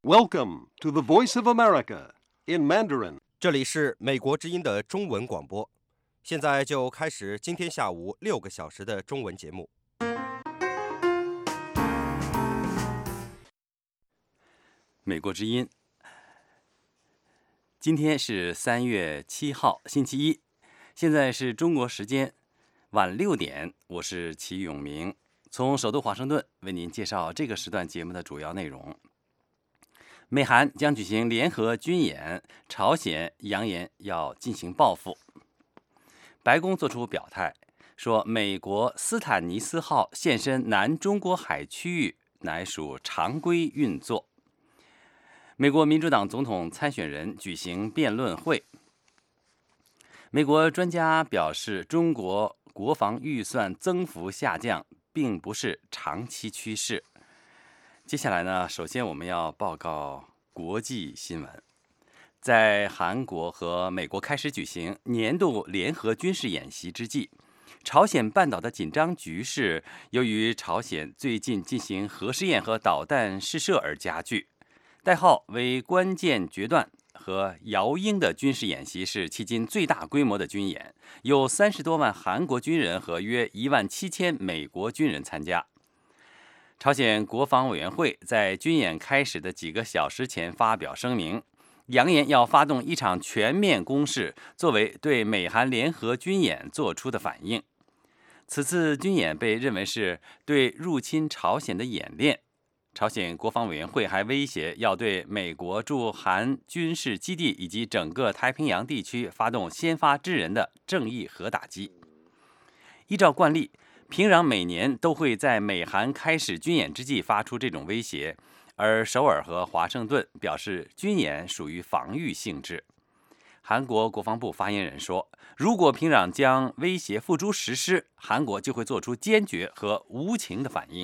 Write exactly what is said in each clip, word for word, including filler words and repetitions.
Welcome to the Voice of America in Mandarin. 这里是美国之音的中文广播，现在就开始今天下午六个小时的中文节目。 美国之音，今天是三月七号，星期一，现在是中国时间晚六点，我是齐永明，从首都华盛顿为您介绍这个时段节目的主要内容。美韩将举行联合军演，朝鲜扬言要进行报复。白宫作出表态，说美国斯坦尼斯号现身南中国海区域乃属常规运作。美国民主党总统参选人举行辩论会。美国专家表示，中国国防预算增幅下降并不是长期趋势。接下来呢，首先我们要报告国际新闻。在韩国和美国开始举行年度联合军事演习之际，朝鲜半岛的紧张局势由于朝鲜最近进行核试验和导弹试射而加剧。代号为关键决断和姚鹰的军事演习是迄今最大规模的军演，有三十多万韩国军人和约一万七千美国军人参加。朝鲜国防委员会在军演开始的几个小时前发表声明，扬言要发动一场全面攻势，作为对美韩联合军演做出的反应。此次军演被认为是对入侵朝鲜的演练。朝鲜国防委员会还威胁要对美国驻韩军事基地以及整个太平洋地区发动先发制人的正义核打击。依照惯例，平壤每年都会在美韩开始军演之际发出这种威胁，而首尔和华盛顿表示军演属于防御性质。韩国国防部发言人说，如果平壤将威胁付诸实施，韩国就会做出坚决和无情的反应。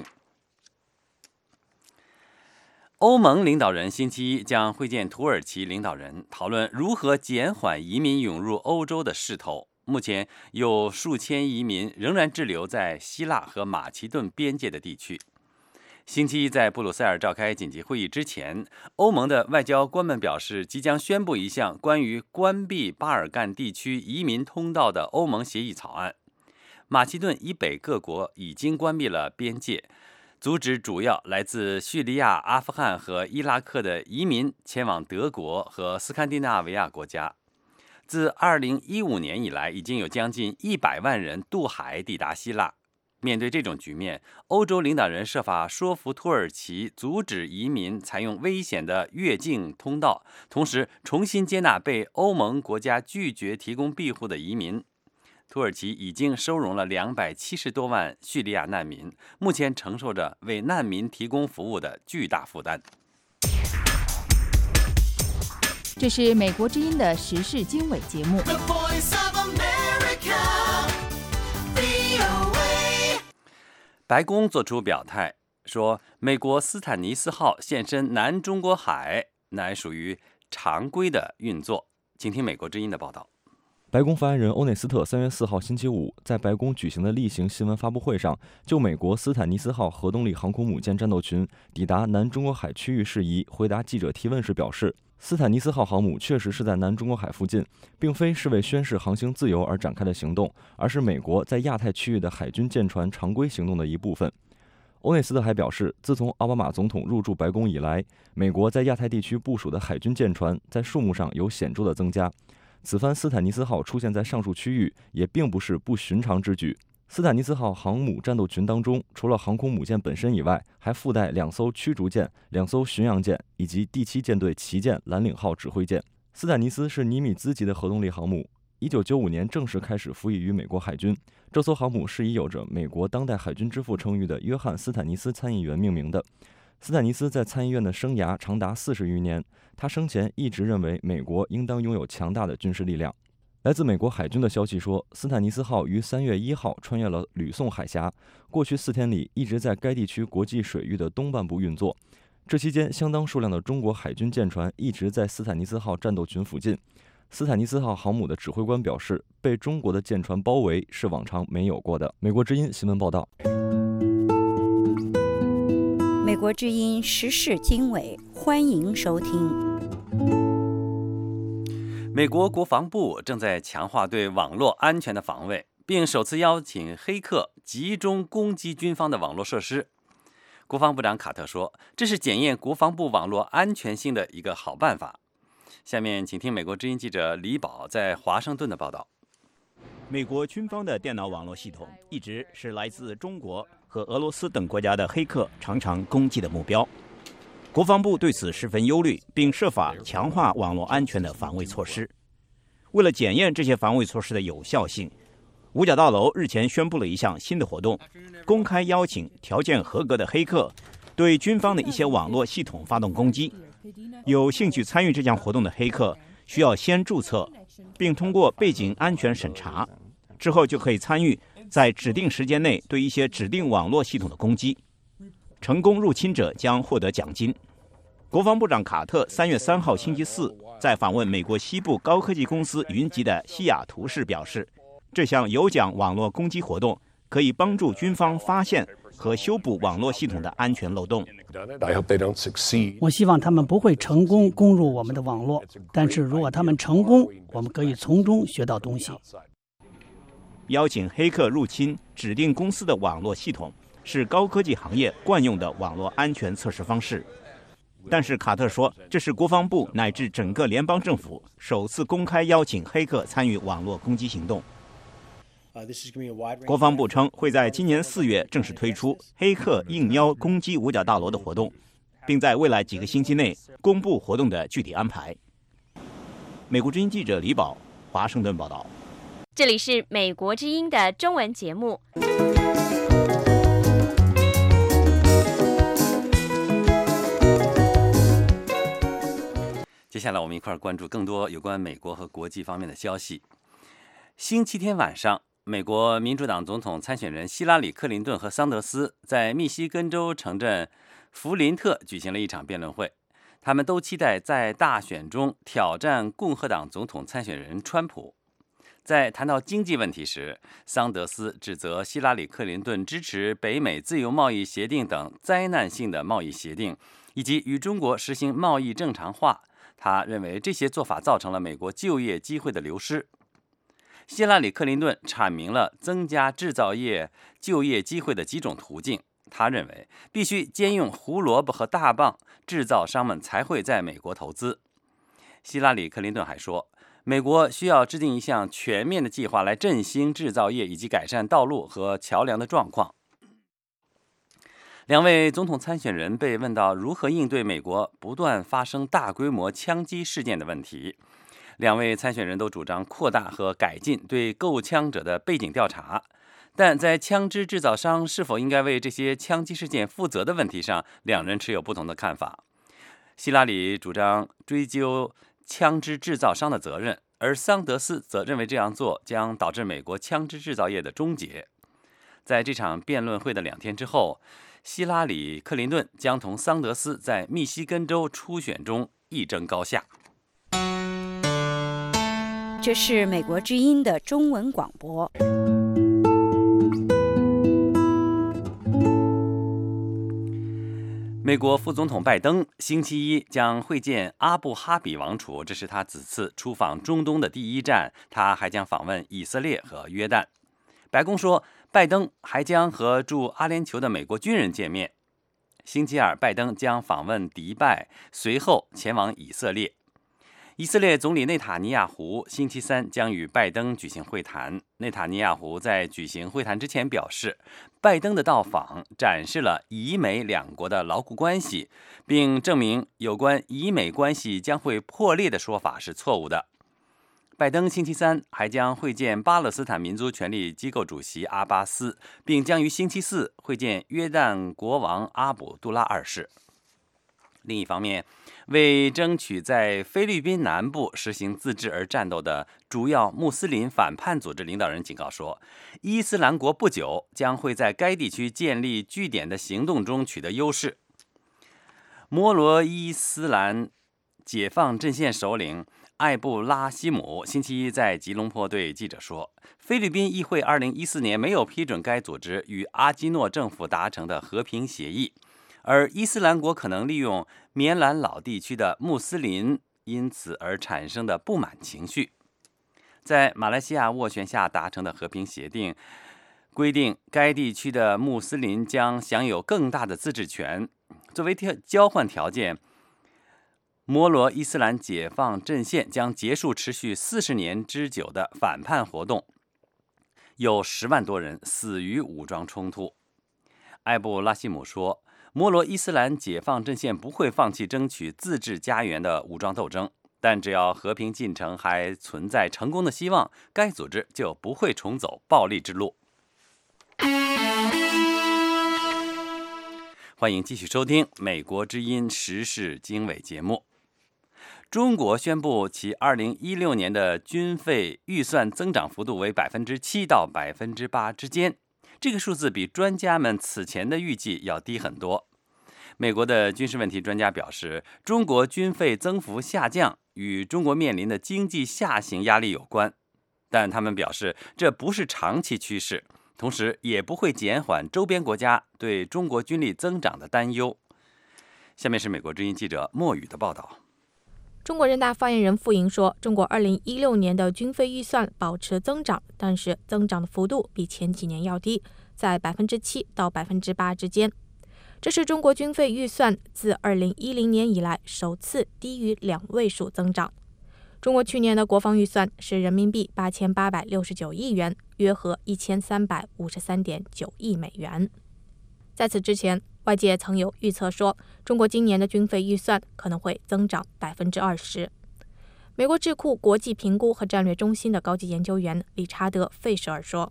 欧盟领导人星期一将会见土耳其领导人，讨论如何减缓移民涌入欧洲的势头。目前有数千移民仍然滞留在希腊和马其顿边界的地区。星期一在布鲁塞尔召开紧急会议之前，欧盟的外交官们表示，即将宣布一项关于关闭巴尔干地区移民通道的欧盟协议草案。马其顿以北各国已经关闭了边界，阻止主要来自叙利亚、阿富汗和伊拉克的移民前往德国和斯堪的纳维亚国家。自二零一五年以来，已经有将近一百万人渡海抵达希腊。面对这种局面，欧洲领导人设法说服土耳其阻止移民采用危险的越境通道，同时重新接纳被欧盟国家拒绝提供庇护的移民。土耳其已经收容了两百七十多万叙利亚难民，目前承受着为难民提供服务的巨大负担。 这是美国之音的时事经纬节目。 白宫作出表态，说美国斯坦尼斯号现身南中国海乃属于常规的运作。请听美国之音的报道。 白宫发言人欧内斯特三月四号星期五在白宫举行的例行新闻发布会上，就美国斯坦尼斯号核动力航空母舰战斗群抵达南中国海区域事宜回答记者提问时表示，斯坦尼斯号航母确实是在南中国海附近，并非是为宣示航行自由而展开的行动，而是美国在亚太区域的海军舰船常规行动的一部分。欧内斯特还表示，自从奥巴马总统入驻白宫以来，美国在亚太地区部署的海军舰船在数目上有显著的增加。此番斯坦尼斯号出现在上述区域，也并不是不寻常之举。斯坦尼斯号航母战斗群当中，除了航空母舰本身以外，还附带两艘驱逐舰、两艘巡洋舰以及第七舰队旗舰蓝领号指挥舰。斯坦尼斯是尼米兹级的核动力航母，一九九五年正式开始服役于美国海军。这艘航母是以有着美国当代海军之父称誉的约翰·斯坦尼斯参议员命名的。斯坦尼斯在参议院的生涯长达四十余年，他生前一直认为美国应当拥有强大的军事力量。来自美国海军的消息说，斯坦尼斯号于三月一号穿越了吕宋海峡，过去四天里一直在该地区国际水域的东半部运作。这期间，相当数量的中国海军舰船一直在斯坦尼斯号战斗群附近。斯坦尼斯号航母的指挥官表示，被中国的舰船包围是往常没有过的。美国之音新闻报道。 美国国之音时事经纬，欢迎收听。 美国国防部正在强化对网络安全的防卫，并首次邀请黑客集中攻击军方的网络设施。国防部长卡特说，这是检验国防部网络安全性的一个好办法。下面请听美国之音记者李宝在华盛顿的报道。 美国军方的电脑网络系统一直是来自中国和俄罗斯等国家的黑客常常攻击的目标。国防部对此十分忧虑，并设法强化网络安全的防卫措施。为了检验这些防卫措施的有效性，五角大楼日前宣布了一项新的活动，公开邀请条件合格的黑客对军方的一些网络系统发动攻击。有兴趣参与这项活动的黑客需要先注册，并通过背景安全审查，之后就可以参与在指定时间内对一些指定网络系统的攻击。成功入侵者将获得奖金。国防部长卡特三月三号星期四在访问美国西部高科技公司云集的西雅图市表示，这项有奖网络攻击活动可以帮助军方发现和修补网络系统的安全漏洞。 我希望他们不会成功攻入我们的网络，但是如果他们成功，我们可以从中学到东西。 邀请黑客入侵指定公司的网络系统是高科技行业惯用的网络安全测试方式，但是卡特说，这是国防部乃至整个联邦政府首次公开邀请黑客参与网络攻击行动。国防部称会在今年四月正式推出黑客应邀攻击五角大楼的活动，并在未来几个星期内公布活动的具体安排。美国之音记者李宝，华盛顿报道。 这里是美国之音的中文节目。 接下来我们一块儿关注更多有关美国和国际方面的消息。星期天晚上，美国民主党总统参选人希拉里·克林顿和桑德斯在密西根州城镇弗林特举行了一场辩论会。他们都期待在大选中挑战共和党总统参选人川普。在谈到经济问题时，桑德斯指责希拉里·克林顿支持北美自由贸易协定等灾难性的贸易协定，以及与中国实行贸易正常化。他认为这些做法造成了美国就业机会的流失。希拉里·克林顿阐明了增加制造业就业机会的几种途径。他认为必须兼用胡萝卜和大棒，制造商们才会在美国投资。希拉里·克林顿还说，美国需要制定一项全面的计划来振兴制造业以及改善道路和桥梁的状况。两位总统参选人被问到如何应对美国不断发生大规模枪击事件的问题。两位参选人都主张扩大和改进对购枪者的背景调查，但在枪支制造商是否应该为这些枪击事件负责的问题上，两人持有不同的看法。希拉里主张追究枪支制造商的责任，而桑德斯则认为这样做将导致美国枪支制造业的终结。在这场辩论会的两天之后，希拉里·克林顿将同桑德斯在密西根州初选中一争高下。 这是美国之音的中文广播。 美国副总统拜登星期一将会见阿布哈比王储，这是他此次出访中东的第一站。他还将访问以色列和约旦。白宫说，拜登还将和驻阿联酋的美国军人见面。星期二，拜登将访问迪拜，随后前往以色列。以色列总理内塔尼亚胡星期三将与拜登举行会谈。内塔尼亚胡在举行会谈之前表示，拜登的到访展示了以美两国的牢固关系，并证明有关以美关系将会破裂的说法是错误的。拜登星期三还将会见巴勒斯坦民族权力机构主席阿巴斯，并将于星期四会见约旦国王阿卜杜拉二世。另一方面，为争取在菲律宾南部实行自治而战斗的主要穆斯林反叛组织领导人警告说，伊斯兰国不久将会在该地区建立据点的行动中取得优势。摩罗伊斯兰解放阵线首领艾布拉希姆星期一在吉隆坡对记者说，菲律宾议会二零一四年没有批准该组织与阿基诺政府达成的和平协议， 而伊斯兰国可能利用棉兰老地区的穆斯林因此而产生的不满情绪。在马来西亚斡旋下达成的和平协定规定，该地区的穆斯林将享有更大的自治权。作为交换条件，摩罗伊斯兰解放阵线将结束持续四十年之久的反叛活动，有十万多人死于武装冲突。艾布拉希姆说，摩罗伊斯兰解放阵线不会放弃争取自治家园的武装斗争，但只要和平进程还存在成功的希望，该组织就不会重走暴力之路。欢迎继续收听《美国之音时事经纬》节目。中国宣布其二零一六年的军费预算增长幅度为百分之七到百分之八之间，这个数字比专家们此前的预计要低很多。美国的军事问题专家表示，中国军费增幅下降与中国面临的经济下行压力有关，但他们表示这不是长期趋势，同时也不会减缓周边国家对中国军力增长的担忧。下面是美国之音记者莫宇的报道。 中国人大发言人傅莹说，中国二零一六年的军费预算保持增长，但是增长的幅度比前几年要低，在百分之七到百分之八之间。这是中国军费预算自二零一零年以来首次低于两位数增长。中国去年的国防预算是人民币八千八百六十九亿元，约合一千三百五十三点九亿美元。在此之前，外界曾有预测说，中国今年的军费预算可能会增长百分之二十。美国智库国际评估和战略中心的高级研究员理查德·费舍尔说，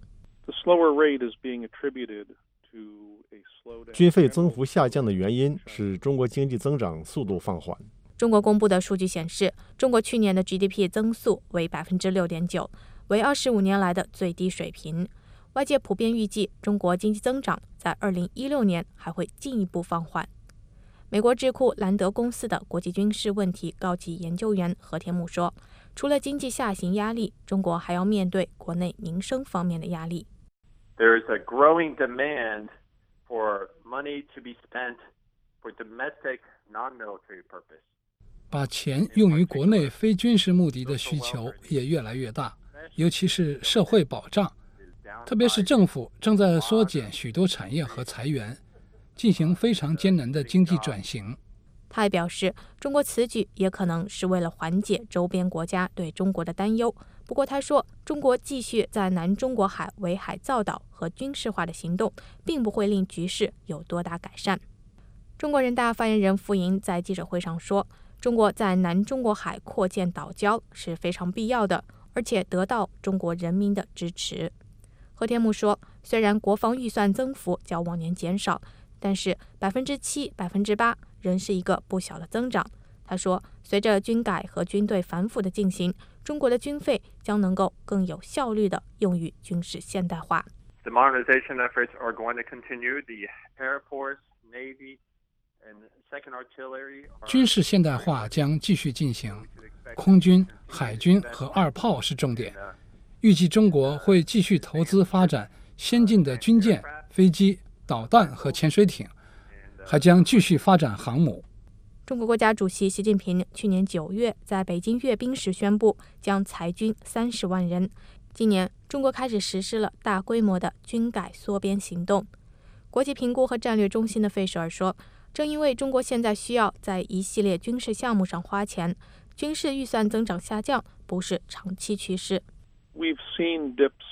军费增幅下降的原因是中国经济增长速度放缓。 中国公布的数据显示，中国去年的 G D P 增速为 百分之六点九， 为二十五年来的最低水平。外界普遍预计，中国经济增长在二零一六年还会进一步放缓。美国智库兰德公司的国际军事问题高级研究员何天木说，除了经济下行压力，中国还要面对国内民生方面的压力。 There is a growing demand for money to be spent for domestic non-military purpose. 把钱用于国内非军事目的的需求也越来越大，尤其是社会保障，特别是政府正在缩减许多产业和裁员，进行非常艰难的经济转型。 他还表示，中国此举也可能是为了缓解周边国家对中国的担忧。不过他说，中国继续在南中国海围海造岛和军事化的行动，并不会令局势有多大改善。中国人大发言人傅莹在记者会上说，中国在南中国海扩建岛礁是非常必要的，而且得到中国人民的支持。何天木说，虽然国防预算增幅较往年减少，但是百分之七、百分之八仍是一个不小的增长。他说，随着军改和军队反腐的进行，中国的军费将能够更有效率地用于军事现代化。 The modernization efforts are going to continue. The Air Force, Navy, and Second Artillery. 军事现代化将继续进行，空军、海军和二炮是重点。预计中国会继续投资发展先进的军舰、飞机、导弹和潜水艇，还将继续发展航母。 中国国家主席习近平去年九月在北京阅兵时宣布，将裁军三十万人。今年，中国开始实施了大规模的军改缩编行动。国际评估和战略中心的费舍尔说，正因为中国现在需要在一系列军事项目上花钱，军事预算增长下降不是长期趋势。 We've seen dips,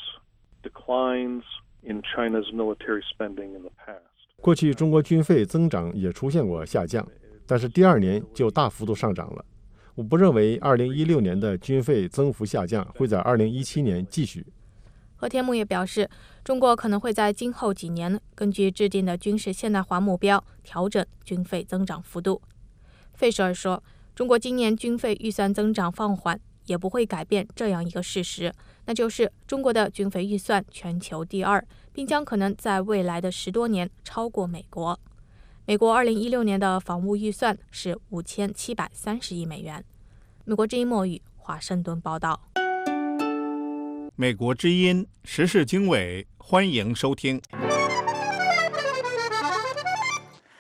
declines in China's military spending in the past. 过去中国军费增长也出现过下降，但是第二年就大幅度上涨了。我不认为二零一六年的军费增幅下降会在二零一七年继续。 何天木也表示，中国可能会在今后几年根据制定的军事现代化目标调整军费增长幅度。费舍尔说，中国今年军费预算增长放缓也不会改变这样一个事实，那就是中国的军费预算全球第二，并将可能在未来的十多年超过美国。美国二零一六年的防务预算是五千七百三十亿美元。美国之音莫语华盛顿报道。 美国之音时事经纬，欢迎收听。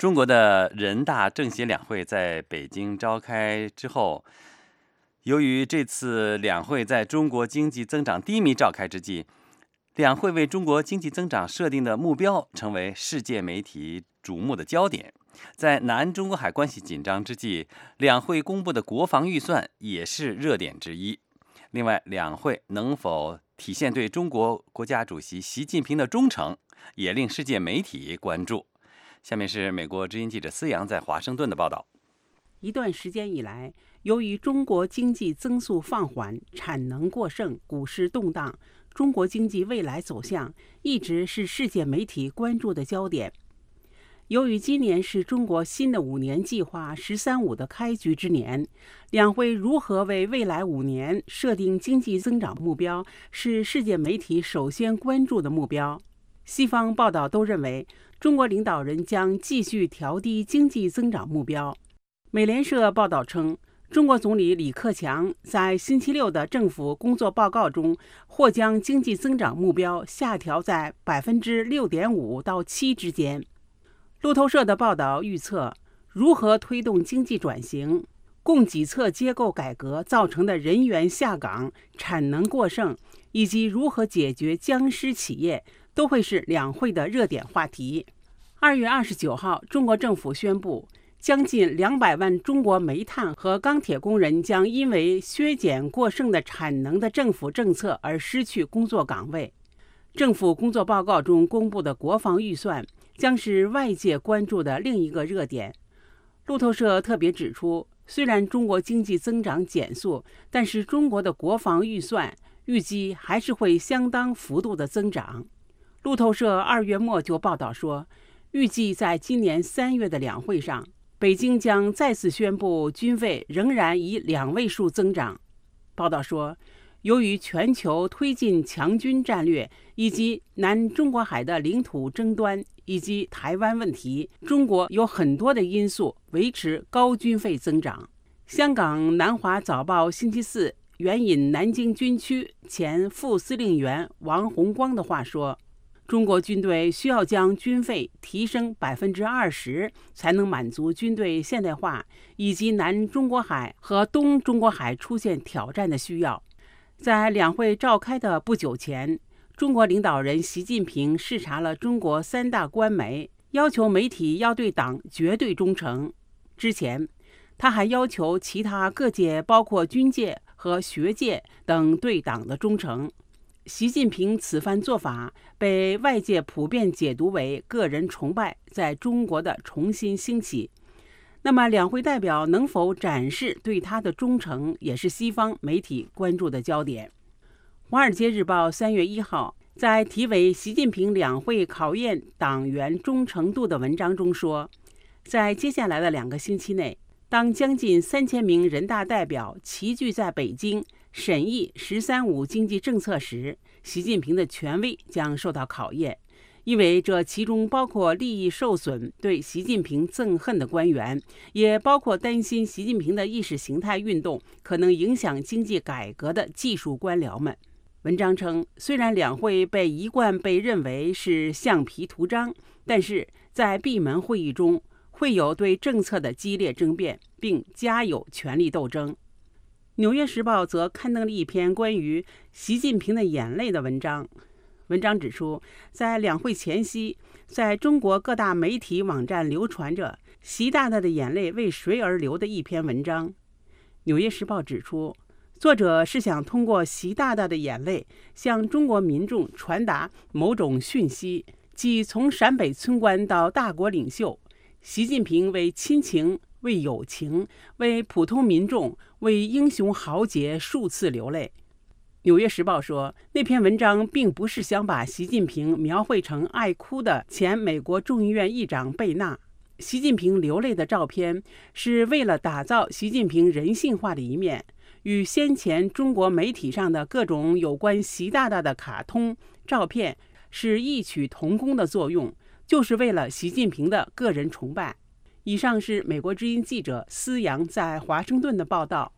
中国的人大政协两会在北京召开之后，由于这次两会在中国经济增长低迷召开之际，两会为中国经济增长设定的目标成为世界媒体瞩目的焦点。在南中国海关系紧张之际，两会公布的国防预算也是热点之一。另外，两会能否体现对中国国家主席习近平的忠诚，也令世界媒体关注。下面是美国之音记者思阳在华盛顿的报道。 一段时间以来，由于中国经济增速放缓、产能过剩、股市动荡，中国经济未来走向一直是世界媒体关注的焦点。由于今年是中国新的五年计划“十三五”的开局之年，两会如何为未来五年设定经济增长目标，是世界媒体首先关注的目标。西方报道都认为，中国领导人将继续调低经济增长目标。美联社报道称，中国总理李克强在星期六的政府工作报告中，或将经济增长目标下调在百分之六点五到七之间。路透社的报道预测，如何推动经济转型、供给侧结构改革造成的人员下岗、产能过剩，以及如何解决僵尸企业，都会是两会的热点话题。二月二十九号，中国政府宣布，将近两百万中国煤炭和钢铁工人将因为削减过剩的产能的政府政策而失去工作岗位。政府工作报告中公布的国防预算将是外界关注的另一个热点。路透社特别指出，虽然中国经济增长减速，但是中国的国防预算预计还是会相当幅度的增长。路透社二月末就报道说，预计在今年三月的两会上，北京将再次宣布军费仍然以两位数增长。报道说，由于全球推进强军战略，以及南中国海的领土争端，以及台湾问题，中国有很多的因素维持高军费增长。香港南华早报星期四援引南京军区前副司令员王洪光的话说，中国军队需要将军费提升百分之二十，才能满足军队现代化以及南中国海和东中国海出现挑战的需要。在两会召开的不久前，中国领导人习近平视察了中国三大官媒，要求媒体要对党绝对忠诚。之前，他还要求其他各界，包括军界和学界等对党的忠诚。习近平此番做法被外界普遍解读为个人崇拜在中国的重新兴起。那么，两会代表能否展示对他的忠诚，也是西方媒体关注的焦点。《华尔街日报》三月一号在题为“习近平两会考验党员忠诚度”的文章中说，在接下来的两个星期内，当将近三千名人大代表齐聚在北京审议“十三五”经济政策时，习近平的权威将受到考验。因为这其中包括利益受损、对习近平憎恨的官员，也包括担心习近平的意识形态运动可能影响经济改革的技术官僚们。文章称，虽然两会被一贯被认为是橡皮图章，但是在闭门会议中会有对政策的激烈争辩，并加有权力斗争。《纽约时报》则刊登了一篇关于习近平的眼泪的文章。文章指出，在两会前夕，在中国各大媒体网站流传着习大大的眼泪为谁而流的一篇文章。《纽约时报》指出，作者是想通过习大大的眼泪向中国民众传达某种讯息，即从陕北村官到大国领袖，习近平为亲情、为友情、为普通民众、为英雄豪杰数次流泪。《纽约时报》说，那篇文章并不是想把习近平描绘成爱哭的前美国众议院议长贝纳。习近平流泪的照片是为了打造习近平人性化的一面，与先前中国媒体上的各种有关习大大的卡通照片是异曲同工的作用，就是为了习近平的个人崇拜。以上是美国之音记者思阳在华盛顿的报道。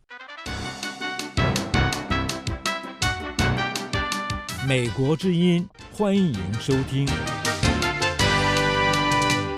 美国之音，欢迎收听。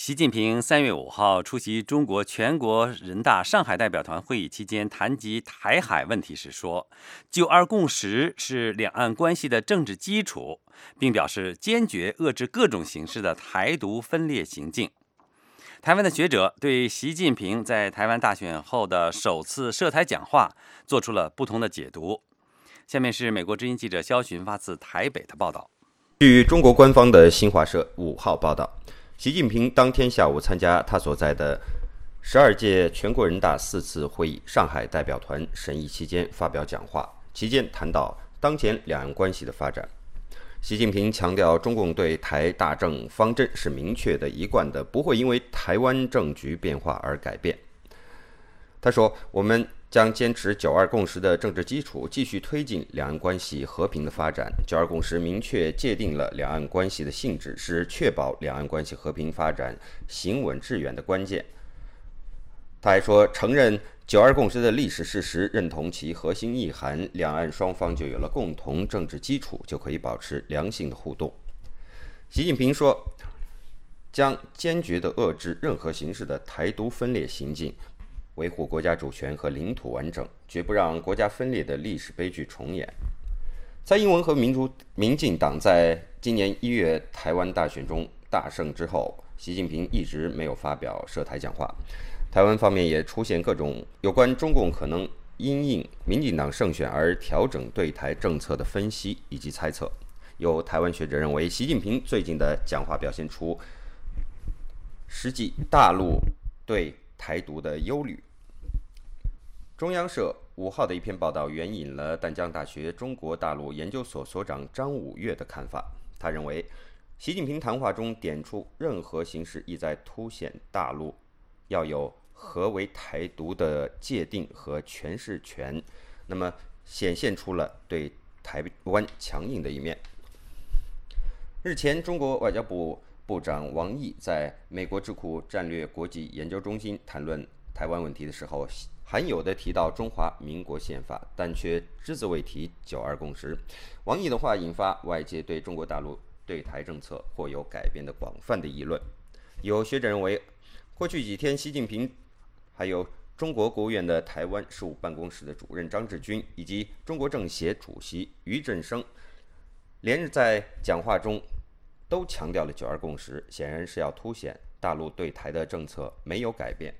习近平三月五号出席中国全国人大上海代表团会议期间，谈及台海问题时说，九二共识是两岸关系的政治基础，并表示坚决遏制各种形式的台独分裂行径。台湾的学者对习近平在台湾大选后的首次涉台讲话做出了不同的解读。下面是美国之音记者肖寻发自台北的报道。 据中国官方的新华社五号报道，习近平当天下午参加他所在的十二届全国人大四次会议上海代表团审议期间发表讲话，期间谈到当前两岸关系的发展。习近平强调，中共对台大政方针是明确的、一贯的，不会因为台湾政局变化而改变。他说，我们将坚持九二共识的政治基础，继续推进两岸关系和平的发展。九二共识明确界定了两岸关系的性质，是确保两岸关系和平发展行稳致远的关键。他还说，承认九二共识的历史事实，认同其核心意涵，两岸双方就有了共同政治基础，就可以保持良性的互动。习近平说，将坚决地遏制任何形式的台独分裂行径，维护国家主权和领土完整，绝不让国家分裂的历史悲剧重演。蔡英文和民主民进党在今年一月台湾大选中大胜之后，习近平一直没有发表涉台讲话。台湾方面也出现各种有关中共可能因应民进党胜选而调整对台政策的分析以及猜测。有台湾学者认为，习近平最近的讲话表现出实际大陆对台独的忧虑。中央社五号的一篇报道援引了淡江大学中国大陆研究所所长张五岳的看法。他认为，习近平谈话中点出任何形式意在凸显大陆要有何为台独的界定和诠释权，那么显现出了对台湾强硬的一面。日前，中国外交部部长王毅在美国智库战略国际研究中心谈论台湾问题的时候，罕有地提到中华民国宪法，但却只字未提九二共识。王毅的话引发外界对中国大陆对台政策或有改变的广泛的议论。有学者认为，过去几天，习近平还有中国国务院的台湾事务办公室的主任张志军，以及中国政协主席俞正声，连日在讲话中都强调了九二共识，显然是要凸显大陆对台的政策没有改变。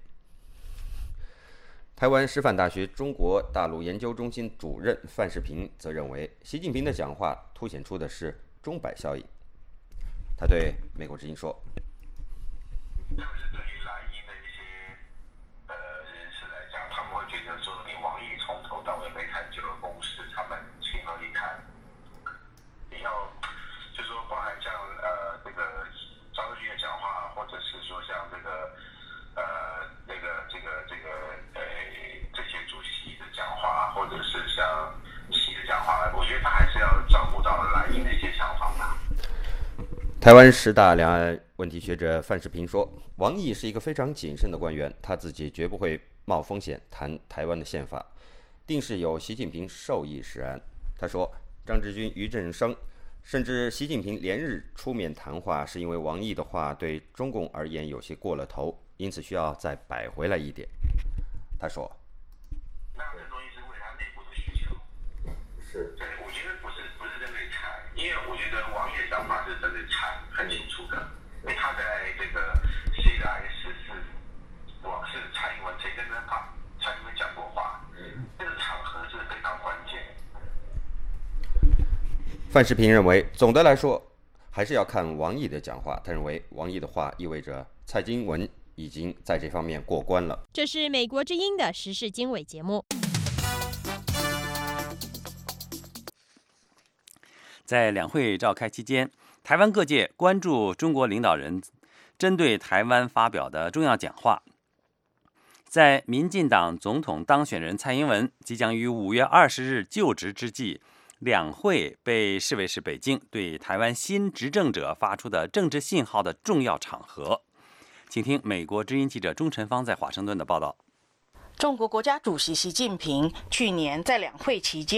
台湾师范大学中国大陆研究中心主任范世平则认为，习近平的讲话凸显出的是钟摆效应。他对美国之音说， 特别是对于蓝营的一些呃人士来讲，他们会觉得说，你王毅从头到尾没谈九二共识，他们情何以堪？你要就是说，包含像呃这个张志军的讲话，或者是说像这个呃那个这个这个呃这些主席的讲话，或者是像习的讲话，我觉得他还是要照顾到蓝营的一些想法吧。 台湾师大两岸问题学者范世平说，王毅是一个非常谨慎的官员，他自己绝不会冒风险谈台湾的宪法，定是有习近平授意使然。他说，张志军、俞正声甚至习近平连日出面谈话，是因为王毅的话对中共而言有些过了头，因此需要再摆回来一点。他说， 那这东西是为他内部的需求。 是。 对，我觉得不是不是针对蔡，因为我觉得王毅的想法是针对蔡很清楚的，因为他在这个 C I 十四往事蔡英文谁跟他蔡英文讲过话，这个场合是非常关键。 范世平认为，总的来说还是要看王毅的讲话。他认为，王毅的话意味着蔡英文已经在这方面过关了。 这是美国之音的时事经纬节目。 在两会召开期间，台湾各界关注中国领导人针对台湾发表的重要讲话。在民进党总统当选人蔡英文即将于五月二十日就职之际，两会被视为是北京对台湾新执政者发出的政治信号的重要场合。请听美国之音记者钟晨芳在华盛顿的报道。 中国国家主席习近平去年在两会期间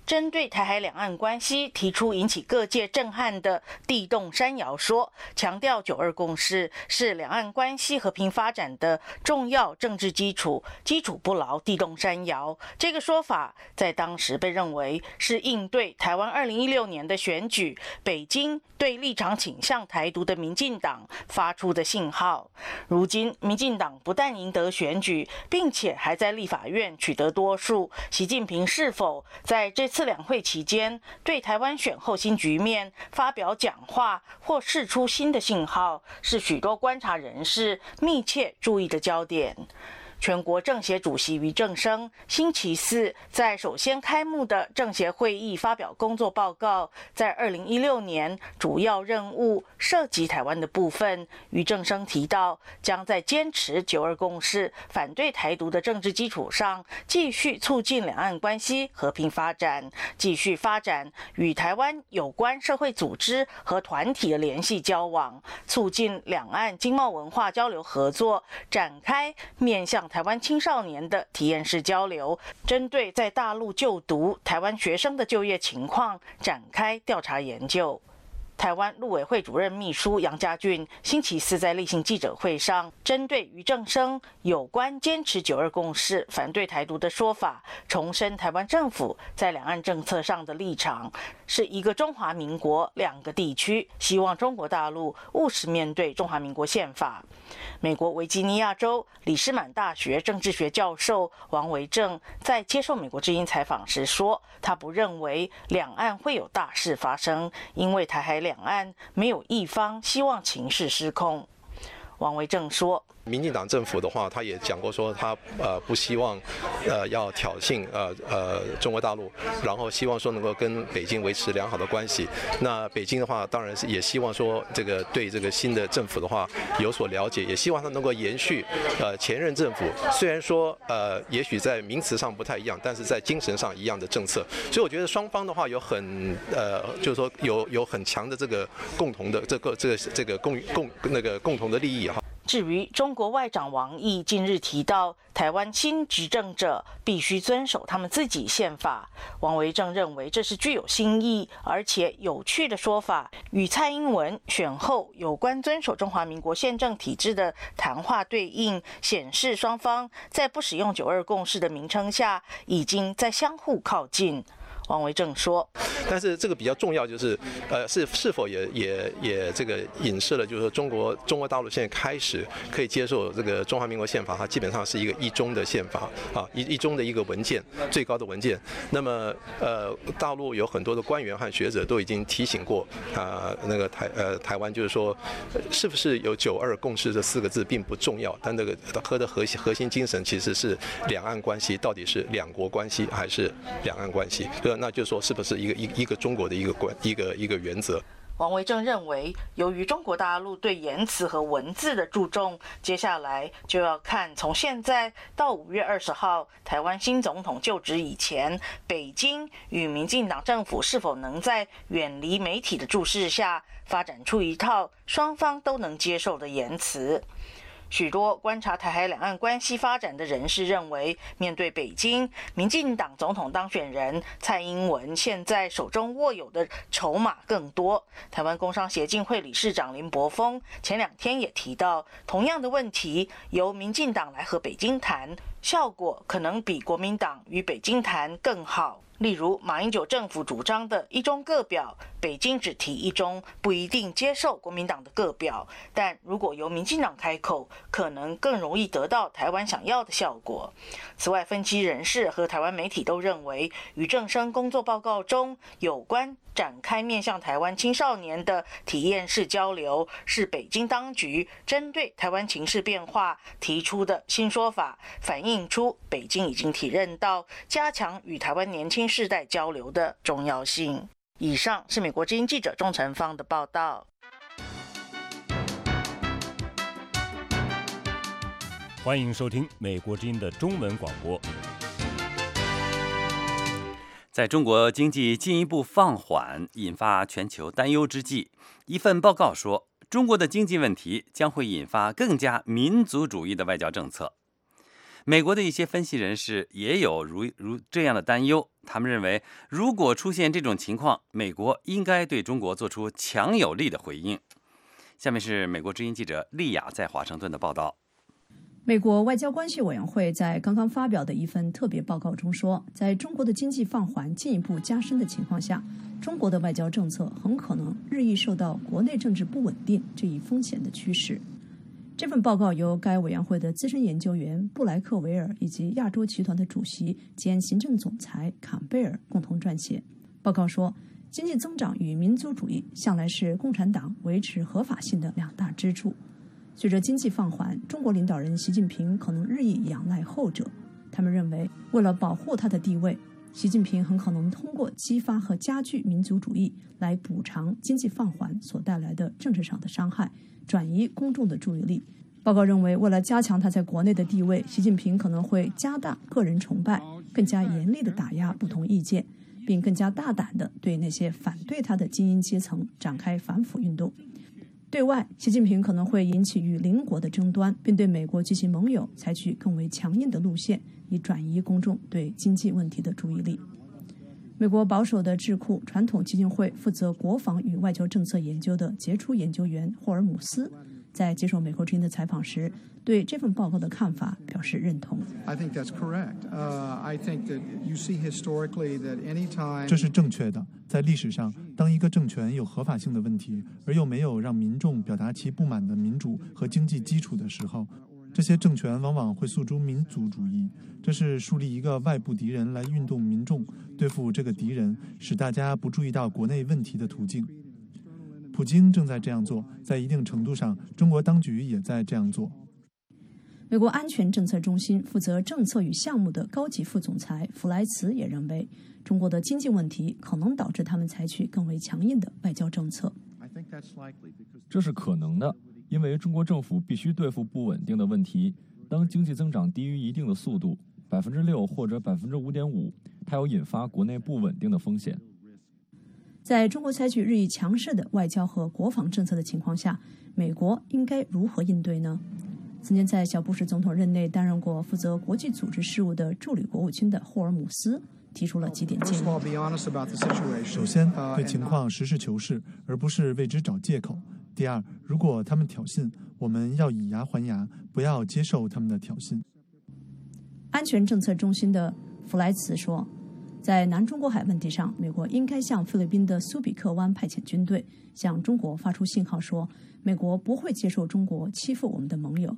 针对台海两岸关系提出引起各界震撼的地动山摇说，强调九二共识是两岸关系和平发展的重要政治基础，基础不牢，地动山摇。这个说法在当时被认为是应对台湾二零一六年的选举，北京对立场倾向台独的民进党发出的信号。如今，民进党不但赢得选举，并且还在立法院取得多数，习近平是否在这次两会期间对台湾选后新局面发表讲话或释出新的信号，是许多观察人士密切注意的焦点。全国政协主席俞正声星期四在首先开幕的政协会议发表工作报告，在二零一六年主要任务涉及台湾的部分，俞正声提到，将在坚持九二共识、反对台独的政治基础上，继续促进两岸关系和平发展，继续发展与台湾有关社会组织和团体的联系交往，促进两岸经贸文化交流合作，展开面向台湾青少年的体验式交流，针对在大陆就读台湾学生的就业情况展开调查研究。台湾陆委会主任秘书杨家俊星期四在例行记者会上，针对俞正声有关坚持九二共识、反对台独的说法，重申台湾政府在两岸政策上的立场是一个中华民国两个地区，希望中国大陆务实面对中华民国宪法。美国维吉尼亚州里士满大学政治学教授王维正在接受美国之音采访时说，他不认为两岸会有大事发生，因为台海两岸没有一方希望情势失控。王维正说， 民进党政府的话，他也讲过说他呃不希望呃要挑衅呃呃中国大陆，然后希望说能够跟北京维持良好的关系。那北京的话，当然是也希望说这个对这个新的政府的话有所了解，也希望他能够延续呃前任政府虽然说呃也许在名词上不太一样，但是在精神上一样的政策。所以我觉得双方的话有很呃就是说有有很强的这个共同的这个这个这个共共那个共同的利益哈。 至于中国外长王毅近日提到，台湾新执政者必须遵守他们自己宪法，王维正认为这是具有新意而且有趣的说法，与蔡英文选后有关遵守中华民国宪政体制的谈话对应，显示双方在不使用九二共识的名称下，已经在相互靠近。王维正说， 但是这个比较重要就是，呃，是是否也也也这个影射了，就是说中国中国大陆现在开始可以接受这个中华民国宪法，它基本上是一个一中的宪法啊，一一中的一个文件，最高的文件。那么呃，大陆有很多的官员和学者都已经提醒过啊、呃，那个台呃台湾就是说，是不是有九二共识这四个字并不重要，但这个核的核心核心精神其实是两岸关系到底是两国关系还是两岸关系？那就是说，是不是一个一一个中国的一个关一个一个原则？ 王维正认为，由于中国大陆对言辞和文字的注重，接下来就要看从现在到五月二十号台湾新总统就职以前，北京与民进党政府是否能在远离媒体的注视下，发展出一套双方都能接受的言辞。许多观察台海两岸关系发展的人士认为，面对北京，民进党总统当选人蔡英文现在手中握有的筹码更多。台湾工商协进会理事长林柏峰前两天也提到，同样的问题由民进党来和北京谈，效果可能比国民党与北京谈更好。例如马英九政府主张的一中各表，北京只提一中，不一定接受国民党的各表，但如果由民进党开口，可能更容易得到台湾想要的效果。此外，分析人士和台湾媒体都认为，俞正声工作报告中有关展开面向台湾青少年的体验式交流，是北京当局针对台湾情势变化提出的新说法，反映出北京已经体认到加强与台湾年轻世代交流的重要性。以上是美国之音记者钟成芳的报道。 欢迎收听美国之音的中文广播。 在中国经济进一步放缓，引发全球担忧之际，一份报告说，中国的经济问题将会引发更加民族主义的外交政策。 美国的一些分析人士也有如如这样的担忧，他们认为，如果出现这种情况，美国应该对中国做出强有力的回应。下面是美国之音记者丽雅在华盛顿的报道。 美国外交关系委员会在刚刚发表的一份特别报告中说，在中国的经济放缓进一步加深的情况下，中国的外交政策很可能日益受到国内政治不稳定这一风险的驱使。这份报告由该委员会的资深研究员布莱克维尔以及亚洲集团的主席兼行政总裁坎贝尔共同撰写。报告说，经济增长与民族主义向来是共产党维持合法性的两大支柱。随着经济放缓，中国领导人习近平可能日益仰赖后者。他们认为，为了保护他的地位，习近平很可能通过激发和加剧民族主义来补偿经济放缓所带来的政治上的伤害，转移公众的注意力。报告认为，为了加强他在国内的地位，习近平可能会加大个人崇拜，更加严厉地打压不同意见，并更加大胆地对那些反对他的精英阶层展开反腐运动。对外，习近平可能会引起与邻国的争端，并对美国及其盟友采取更为强硬的路线，以转移公众对经济问题的注意力。美国保守的智库传统基金会负责国防与外交政策研究的杰出研究员霍尔姆斯在接受美国之音的采访时，对这份报告的看法表示认同。 这是正确的。在历史上，当一个政权有合法性的问题，而又没有让民众表达其不满的民主和经济基础的时候，这些政权往往会诉诸民族主义。这是树立一个外部敌人来运动民众，对付这个敌人，使大家不注意到国内问题的途径。普京正在这样做，在一定程度上，中国当局也在这样做。 美国安全政策中心负责政策与项目的高级副总裁弗莱茨也认为，中国的经济问题可能导致他们采取更为强硬的外交政策。 这是可能的，因为中国政府必须对付不稳定的问题。当经济增长低于一定的速度，百分之六或者百分之五点五，它有引发国内不稳定的风险。 在中国采取日益强势的外交和国防政策的情况下，美国应该如何应对呢？曾经在小布什总统任内担任过负责国际组织事务的助理国务卿的霍尔姆斯提出了几点建议。 首先，对情况实事求是，而不是为之找借口。第二，如果他们挑衅，我们要以牙还牙，不要接受他们的挑衅。 安全政策中心的弗莱茨说，在南中国海问题上，美国应该向菲律宾的苏比克湾派遣军队，向中国发出信号说，美国不会接受中国欺负我们的盟友。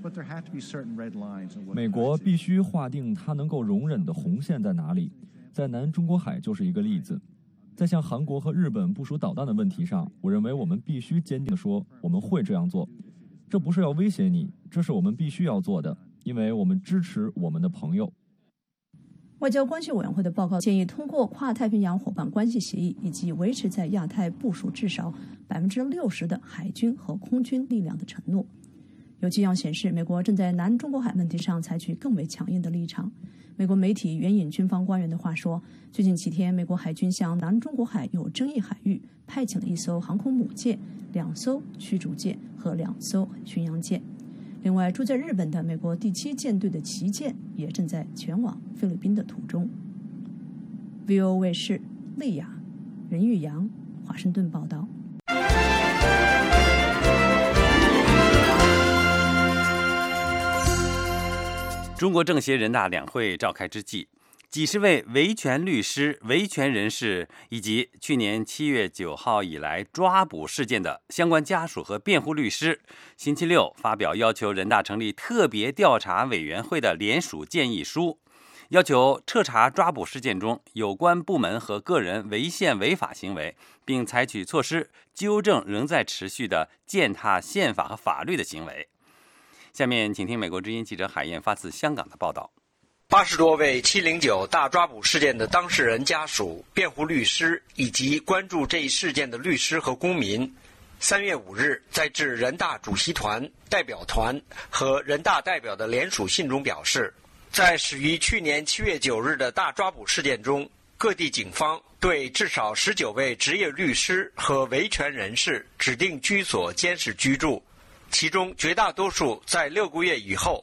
美国必须划定它能够容忍的红线在哪里，在南中国海就是一个例子。在向韩国和日本部署导弹的问题上，我认为我们必须坚定地说，我们会这样做。这不是要威胁你，这是我们必须要做的，因为我们支持我们的朋友。 外交关系委员会的报告建议，通过跨太平洋伙伴关系协议以及维持在亚太部署至少百分之六十的海军和空军力量的承诺。有迹象显示，美国正在南中国海问题上采取更为强硬的立场。美国媒体援引军方官员的话说，最近几天，美国海军向南中国海有争议海域派遣了一艘航空母舰、两艘驱逐舰和两艘巡洋舰。另外，驻在日本的美国第七舰队的旗舰也正在前往菲律宾的途中。V O 卫视丽雅、任玉阳，华盛顿报道。 中国政协人大两会召开之际，几十位维权律师、维权人士以及去年七月九号以来抓捕事件的相关家属和辩护律师，星期六发表要求人大成立特别调查委员会的联署建议书，要求彻查抓捕事件中有关部门和个人违宪违法行为，并采取措施纠正仍在持续的践踏宪法和法律的行为。下面请听美国之音记者海燕发自香港的报道。 八十多位七零九大抓捕事件的当事人家属、辩护律师以及关注这一事件的律师和公民，三月五日在致人大主席团、代表团和人大代表的联署信中表示，在始于去年七月九日的大抓捕事件中，各地警方对至少十九位职业律师和维权人士指定居所监视居住，其中绝大多数在六个月以后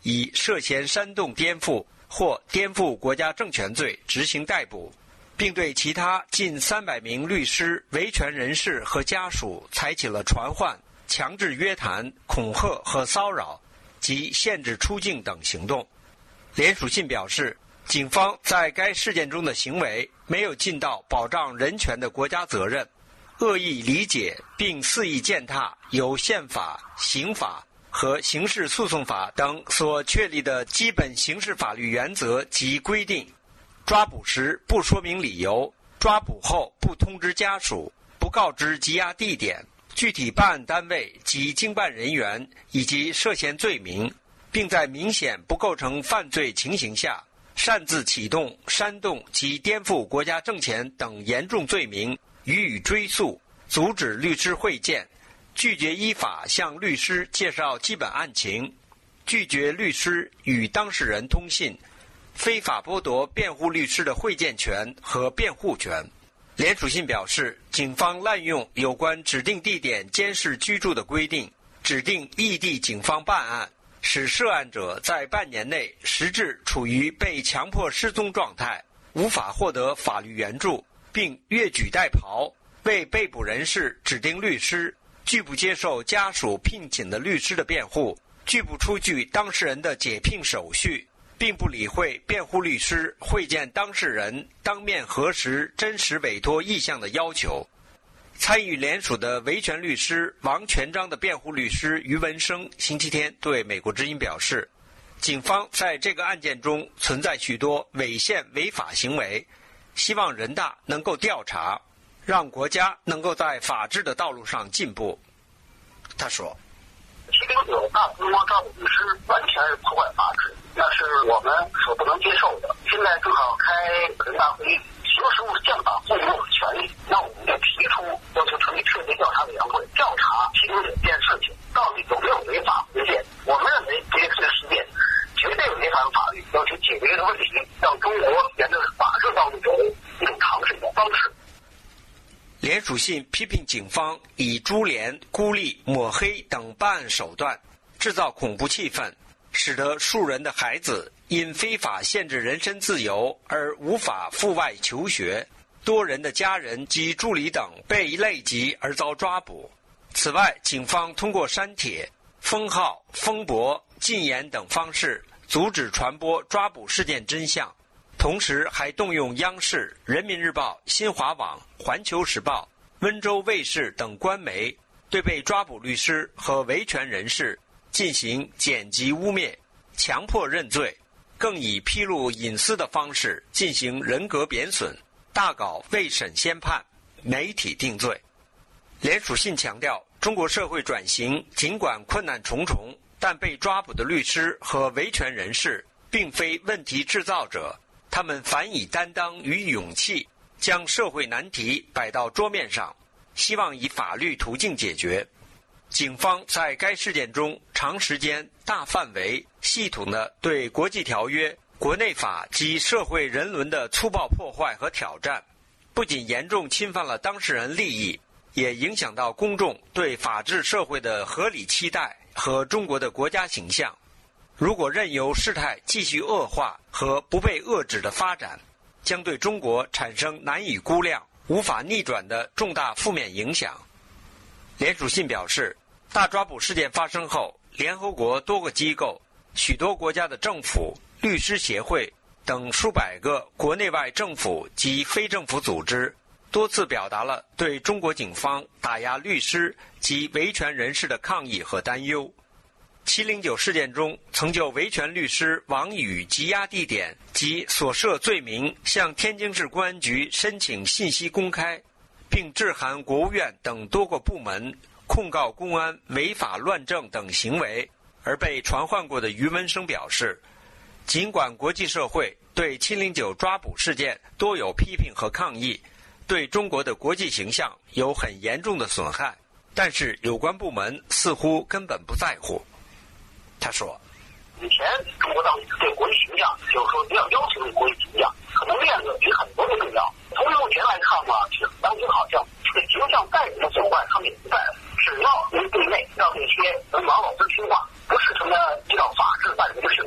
以涉嫌煽动颠覆或颠覆国家政权罪执行逮捕，并对其他近三百名律师、维权人士和家属采取了传唤、强制约谈、恐吓和骚扰及限制出境等行动。联署信表示，警方在该事件中的行为没有尽到保障人权的国家责任，恶意理解并肆意践踏由宪法、刑法和刑事诉讼法等所确立的基本刑事法律原则及规定，抓捕时不说明理由，抓捕后不通知家属，不告知羁押地点、具体办案单位及经办人员以及涉嫌罪名，并在明显不构成犯罪情形下擅自启动、煽动及颠覆国家政权等严重罪名予以追诉，阻止律师会见，拒绝依法向律师介绍基本案情，拒绝律师与当事人通信，非法剥夺辩护律师的会见权和辩护权。联署信表示，警方滥用有关指定地点监视居住的规定，指定异地警方办案，使涉案者在半年内实质处于被强迫失踪状态，无法获得法律援助，并越俎代庖，为被捕人士指定律师，拒不接受家属聘请的律师的辩护，拒不出具当事人的解聘手续，并不理会辩护律师会见当事人当面核实真实委托意向的要求。参与联署的维权律师王全章的辩护律师于文生星期天对美国之音表示，警方在这个案件中存在许多违宪违法行为，希望人大能够调查，让国家能够在法治的道路上进步。他说， 七零九大规模抓捕律师完全是破坏法治，那是我们所不能接受的。现在正好开人大会议，行使宪法赋予我们权利，那我们就提出要求成立特别调查委员会，调查七零九这件事情到底有没有违法违宪。我们认为这个事件绝对违反法律，要去解决这个问题，让中国沿着法治道路走一种尝试的方式。 联署信批评警方以株连、孤立、抹黑等办案手段，制造恐怖气氛，使得数人的孩子因非法限制人身自由而无法赴外求学，多人的家人及助理等被累及而遭抓捕。此外，警方通过删帖、封号、封博、禁言等方式阻止传播抓捕事件真相，同时还动用央视、人民日报、新华网、环球时报、温州卫视等官媒，对被抓捕律师和维权人士进行剪辑污蔑、强迫认罪，更以披露隐私的方式进行人格贬损，大搞未审先判、媒体定罪。联署信强调，中国社会转型尽管困难重重，但被抓捕的律师和维权人士并非问题制造者，他们反以担当与勇气将社会难题摆到桌面上，希望以法律途径解决。警方在该事件中长时间、大范围、系统地对国际条约、国内法及社会人伦的粗暴破坏和挑战，不仅严重侵犯了当事人利益，也影响到公众对法治社会的合理期待和中国的国家形象。如果任由事态继续恶化和不被遏制的发展，将对中国产生难以估量、无法逆转的重大负面影响。联署信表示，大抓捕事件发生后，联合国多个机构、许多国家的政府、律师协会等数百个国内外政府及非政府组织多次表达了对中国警方打压律师及维权人士的抗议和担忧。七零九事件中，曾就维权律师王宇羁押地点及所涉罪名向天津市公安局申请信息公开，并致函国务院等多个部门，控告公安违法乱政等行为而被传唤过的于文生表示，尽管国际社会对七零九抓捕事件多有批评和抗议，对中国的国际形象有很严重的损害，但是有关部门似乎根本不在乎。他说， 以前中国当局对国际形象就是说比较要求国际形象，可能面子比很多都重要。从目前来看嘛，是当今好像这个形象带领的损坏他们也不在了。只要能对内让那些能老老实听话，不是什么依照法治办理的事，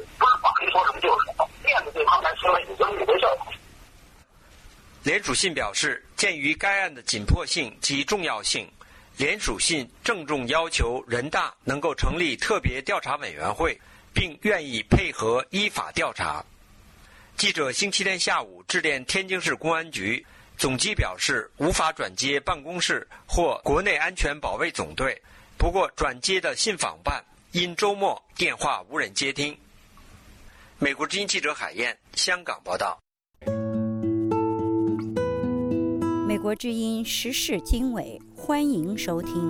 联署信表示，鉴于该案的紧迫性及重要性，联署信郑重要求人大能够成立特别调查委员会，并愿意配合依法调查。记者星期天下午致电天津市公安局，总机表示无法转接办公室或国内安全保卫总队，不过转接的信访办因周末电话无人接听。美国之音记者海燕，香港报道。 美国之音时事经纬，欢迎收听。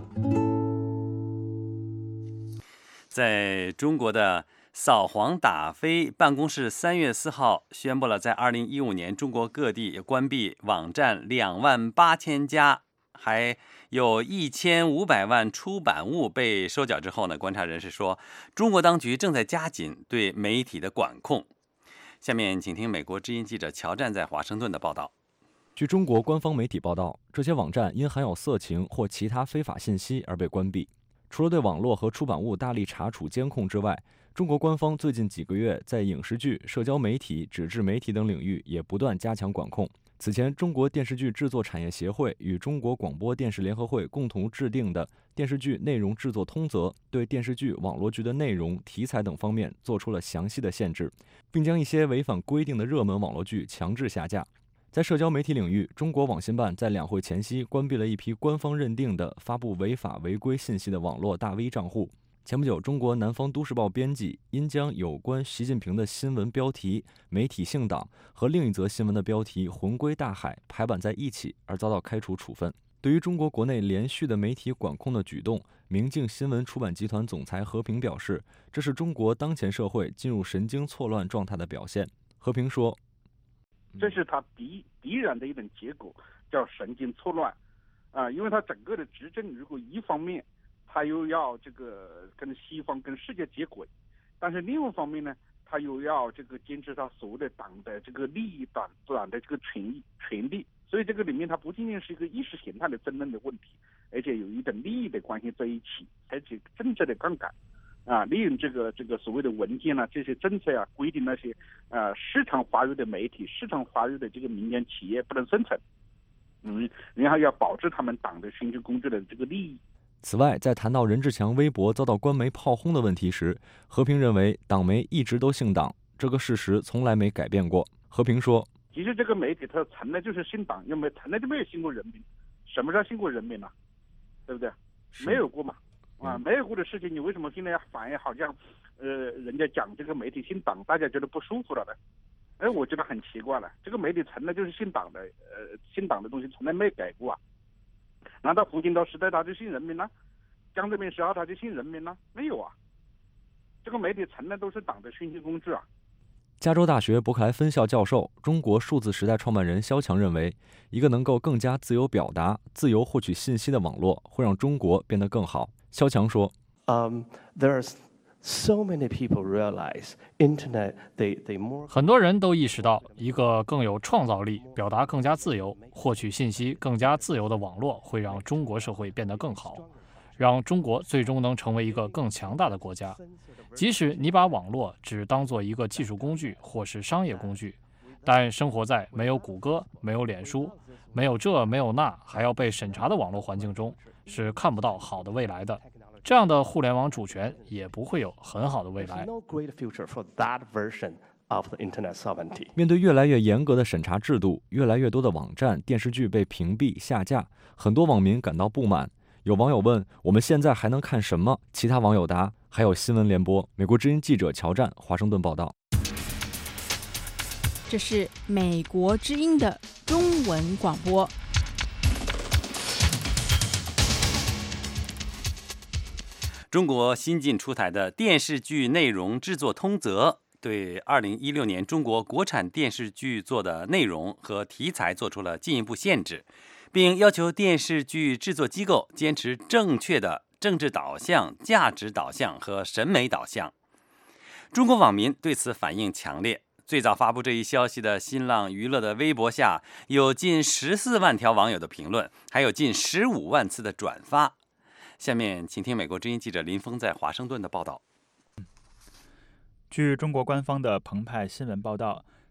在中国的扫黄打非办公室三月四号宣布了，在二零一五年中国各地关闭网站两万八千家，还有一千五百万出版物被收缴之后呢，观察人士说，中国当局正在加紧对媒体的管控。下面请听美国之音记者乔战在华盛顿的报道。 据中国官方媒体报道，这些网站因含有色情或其他非法信息而被关闭。除了对网络和出版物大力查处监控之外，中国官方最近几个月在影视剧、社交媒体、纸质媒体等领域也不断加强管控。此前，中国电视剧制作产业协会与中国广播电视联合会共同制定的《电视剧内容制作通则》对电视剧、网络剧的内容、题材等方面做出了详细的限制，并将一些违反规定的热门网络剧强制下架。在社交媒体领域，中国网信办在两会前夕关闭了一批官方认定的发布违法违规信息的网络大 V 账户。前不久，中国南方都市报编辑因将有关习近平的新闻标题“媒体姓党”和另一则新闻的标题“魂归大海”排版在一起而遭到开除处分。对于中国国内连续的媒体管控的举动，明镜新闻出版集团总裁何平表示，这是中国当前社会进入神经错乱状态的表现。何平说， 这是他必必然的一种结果，叫神经错乱啊、呃！因为他整个的执政，如果一方面他又要这个跟西方、跟世界接轨，但是另一方面呢，他又要这个坚持他所谓的党的这个利益、党党的这个权益、权利，所以这个里面它不仅仅是一个意识形态的争论的问题，而且有一种利益的关系在一起，而且政策的杠杆。啊，利用这个这个所谓的文件啊，这些政策啊，规定那些呃市场发育的媒体、市场发育的这个民间企业不能生存，嗯，然后要保持他们党的寻求公正的这个利益。 此外，在谈到任志强微博遭到官媒炮轰的问题时，和平认为党媒一直都姓党，这个事实从来没改变过。和平说， 其实这个媒体它从来就是姓党，因为从来就没有姓过人民。什么叫姓过人民呢、啊？对不对？没有过嘛。啊，没有过的事情，你为什么现在反而好像，呃，人家讲这个媒体姓党，大家觉得不舒服了呢？哎，我觉得很奇怪了。这个媒体从来就是姓党的，呃，姓党的东西从来没改过啊。难道胡锦涛时代他就姓人民呢？江泽民时候他就姓人民呢？没有啊。这个媒体从来都是党的讯息工具啊。 加州大学伯克莱分校教授、中国数字时代创办人肖强认为，一个能够更加自由表达、自由获取信息的网络，会让中国变得更好。肖强说 Um, there's so many people realize internet, they, they more... 很多人都意识到，一个更有创造力、表达更加自由、获取信息更加自由的网络，会让中国社会变得更好，让中国最终能成为一个更强大的国家。即使你把网络只当作一个技术工具或是商业工具，但生活在没有谷歌、没有脸书、没有这没有那还要被审查的网络环境中，是看不到好的未来的。这样的互联网主权也不会有很好的未来。 面对越来越严格的审查制度，越来越多的网站、电视剧被屏蔽下架，很多网民感到不满。有网友问：“我们现在还能看什么？”其他网友答：“还有新闻联播。”美国之音记者乔战，华盛顿报道。 这是美国之音的中文广播。 中国新近出台的电视剧内容制作通则，对二零一六年中国国产电视剧做的内容和题材做出了进一步限制，并要求电视剧制作机构坚持正确的政治导向、价值导向和审美导向。中国网民对此反应强烈。最早发布这一消息的新浪娱乐的微博下，有近十四万条网友的评论，还有近十五万次的转发。下面请听美国之音记者林峰在华盛顿的报道。 据中国官方的澎湃新闻报道，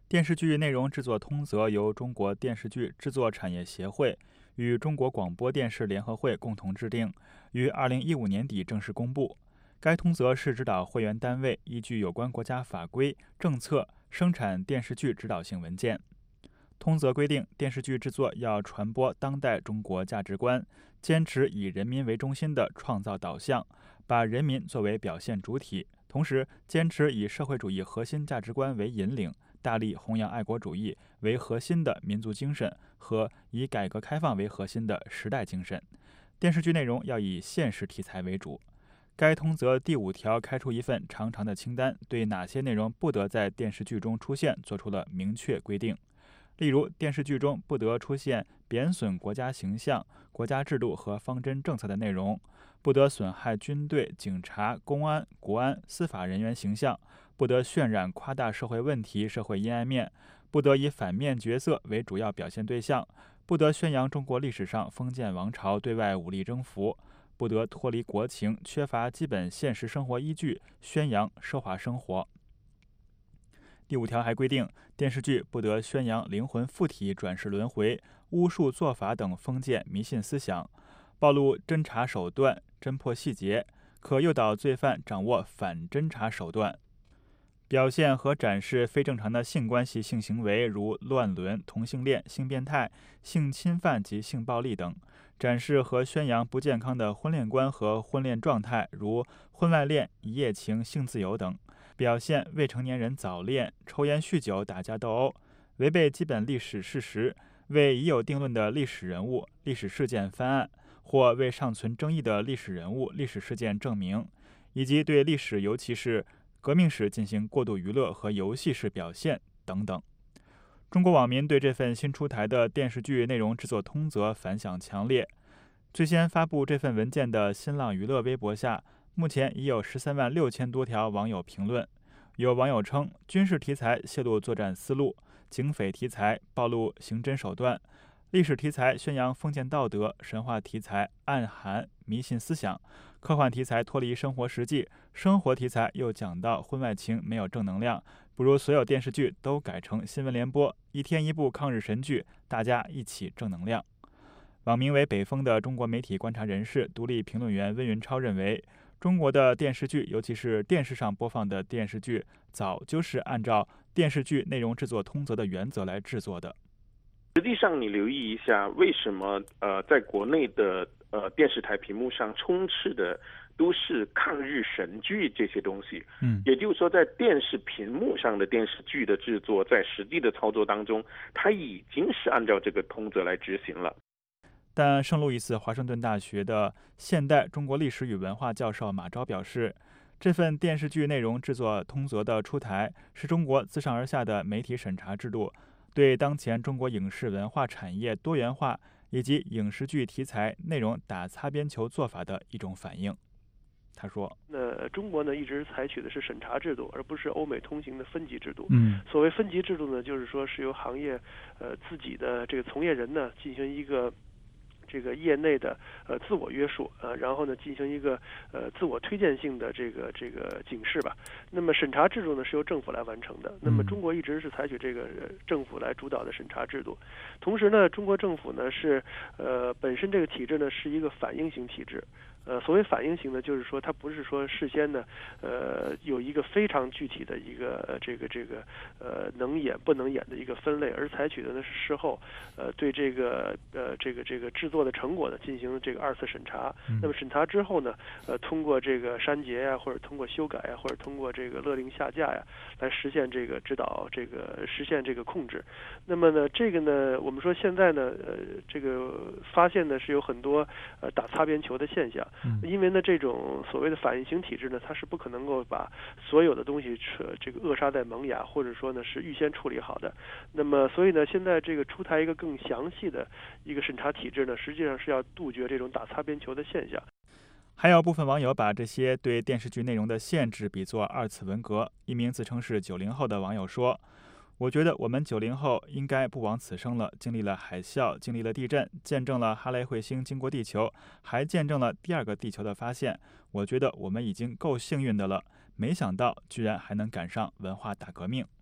电视剧内容制作通则由中国电视剧制作产业协会与中国广播电视联合会共同制定，于二零一五年底正式公布。该通则是指导会员单位依据有关国家法规、政策生产电视剧指导性文件。通则规定，电视剧制作要传播当代中国价值观，坚持以人民为中心的创造导向，把人民作为表现主体，同时坚持以社会主义核心价值观为引领，大力弘扬爱国主义为核心的民族精神和以改革开放为核心的时代精神。电视剧内容要以现实题材为主。该通则第五条开出一份长长的清单，对哪些内容不得在电视剧中出现做出了明确规定。例如，电视剧中不得出现贬损国家形象、国家制度和方针政策的内容，不得损害军队、警察、公安、国安、司法人员形象，不得渲染夸大社会问题、社会阴暗面，不得以反面角色为主要表现对象，不得宣扬中国历史上封建王朝对外武力征服，不得脱离国情、缺乏基本现实生活依据，宣扬奢华生活。第五条还规定，电视剧不得宣扬灵魂附体、转世轮回、巫术做法等封建迷信思想，暴露侦查手段、侦破细节，可诱导罪犯掌握反侦查手段，表现和展示非正常的性关系、性行为，如乱伦、同性恋、性变态、性侵犯及性暴力等，展示和宣扬不健康的婚恋观和婚恋状态，如婚外恋、一夜情、性自由等，表现未成年人早恋、抽烟酗酒、打架斗殴，违背基本历史事实，为已有定论的历史人物、历史事件翻案，或为尚存争议的历史人物、历史事件证明，以及对历史尤其是革命史进行过度娱乐和游戏式表现等等。中国网民对这份新出台的电视剧内容制作通则反响强烈。最先发布这份文件的新浪娱乐微博下，目前已有十三万六千多条网友评论。有网友称，军事题材泄露作战思路，警匪题材暴露刑侦手段，历史题材宣扬封建道德，神话题材暗含迷信思想，科幻题材脱离生活实际，生活题材又讲到婚外情没有正能量，不如所有电视剧都改成新闻联播，一天一部抗日神剧，大家一起正能量。网名为北风的中国媒体观察人士、独立评论员温云超认为，中国的电视剧，尤其是电视上播放的电视剧，早就是按照电视剧内容制作通则的原则来制作的。 实际上，你留意一下，为什么呃，在国内的呃电视台屏幕上充斥的都是抗日神剧这些东西？嗯，也就是说，在电视屏幕上的电视剧的制作，在实际的操作当中，它已经是按照这个通则来执行了。 但圣路易斯华盛顿大学的现代中国历史与文化教授马昭表示，这份电视剧内容制作通则的出台，是中国自上而下的媒体审查制度对当前中国影视文化产业多元化以及影视剧题材内容打擦边球做法的一种反应。他说， 那中国呢一直采取的是审查制度，而不是欧美通行的分级制度。 嗯， 所谓分级制度呢，就是说是由行业呃自己的这个从业人呢进行一个这个业内的呃自我约束啊、呃，然后呢进行一个呃自我推荐性的这个这个警示吧。那么审查制度呢是由政府来完成的。那么中国一直是采取这个政府来主导的审查制度。同时呢，中国政府呢是呃本身这个体制呢是一个反应型体制。呃，所谓反应型呢，就是说它不是说事先呢，呃，有一个非常具体的一个、呃、这个这个呃能演不能演的一个分类，而采取的呢是事后，呃，对这个呃这个这个制作的成果呢进行这个二次审查。嗯、那么审查之后呢，呃，通过这个删节呀，或者通过修改呀，或者通过这个勒令下架呀，来实现这个指导这个实现这个控制。那么呢，这个呢，我们说现在呢，呃，这个发现呢是有很多呃打擦边球的现象。因为呢，这种所谓的反应型体制呢，它是不可能够把所有的东西这个扼杀在萌芽，或者说呢是预先处理好的。那么，所以呢，现在这个出台一个更详细的一个审查体制呢，实际上是要杜绝这种打擦边球的现象。 还有部分网友把这些对电视剧内容的限制比作二次文革。一名自称是九零后的网友说，我觉得我们九零后应该不枉此生了，经历了海啸，经历了地震，见证了哈雷彗星经过地球，还见证了第二个地球的发现。我觉得我们已经够幸运的了，没想到居然还能赶上文化大革命。